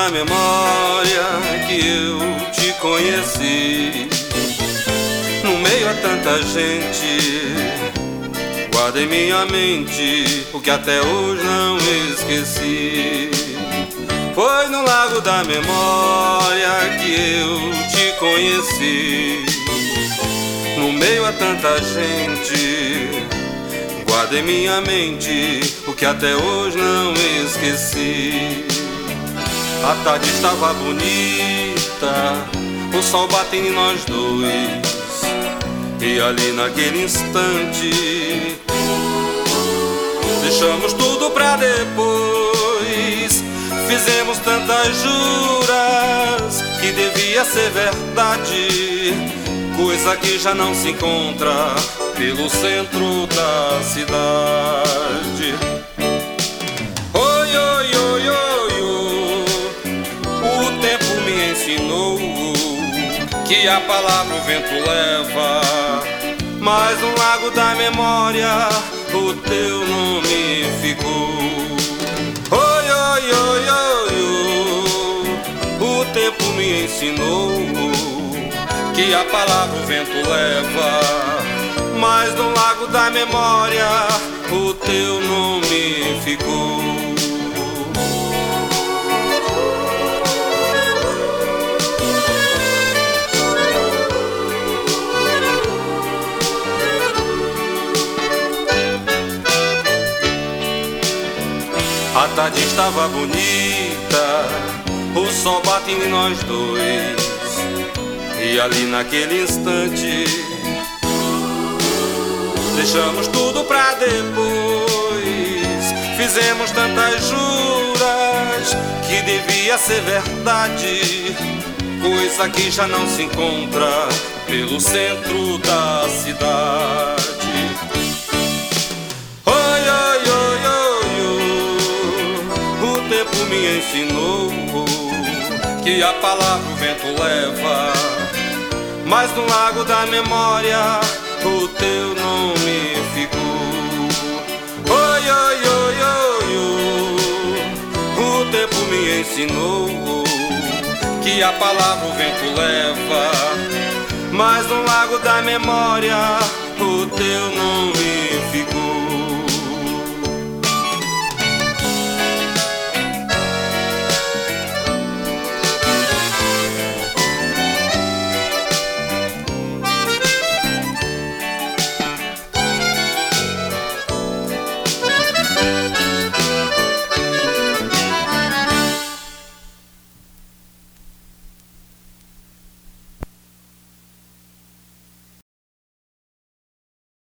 da memória que eu te conheci. No meio a tanta gente, guarda em minha mente o que até hoje não esqueci. Foi no lago da memória que eu te conheci. No meio a tanta gente, guarda em minha mente o que até hoje não esqueci. A tarde estava bonita, o sol batendo em nós dois. E ali naquele instante deixamos tudo pra depois. Fizemos tantas juras que devia ser verdade, coisa que já não se encontra pelo centro da cidade. Oi, oi, oi, oi, oi. O tempo me ensinou que a palavra o vento leva, mas no lago da memória o teu nome ficou. Oi, oi, oi, oi, oi. O tempo me ensinou que a palavra o vento leva, mas no lago da memória o teu nome ficou. A tarde estava bonita, o sol batendo em nós dois. E ali naquele instante deixamos tudo pra depois. Fizemos tantas juras que devia ser verdade, coisa que já não se encontra pelo centro da cidade. Oi, oi, oi, oi, oi. O tempo me ensinou que a palavra o vento leva, mas no lago da memória o teu nome ficou. Oi, oi, oi, oi, oi. O tempo me ensinou que a palavra o vento leva, mas no lago da memória o teu nome